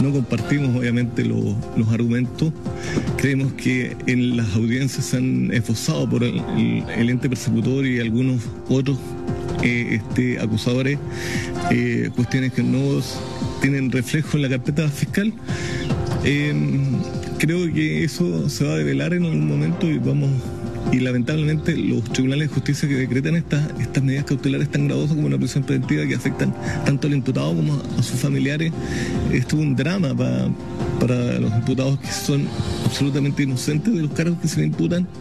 No compartimos obviamente los argumentos. Creemos que en las audiencias se han esforzado por el ente persecutor y algunos otros acusadores cuestiones que no tienen reflejo en la carpeta fiscal. Creo que eso se va a develar en algún momento y lamentablemente los tribunales de justicia que decretan estas medidas cautelares tan gravosas como una prisión preventiva que afectan tanto al imputado como a sus familiares, esto es un drama para los imputados que son absolutamente inocentes de los cargos que se le imputan.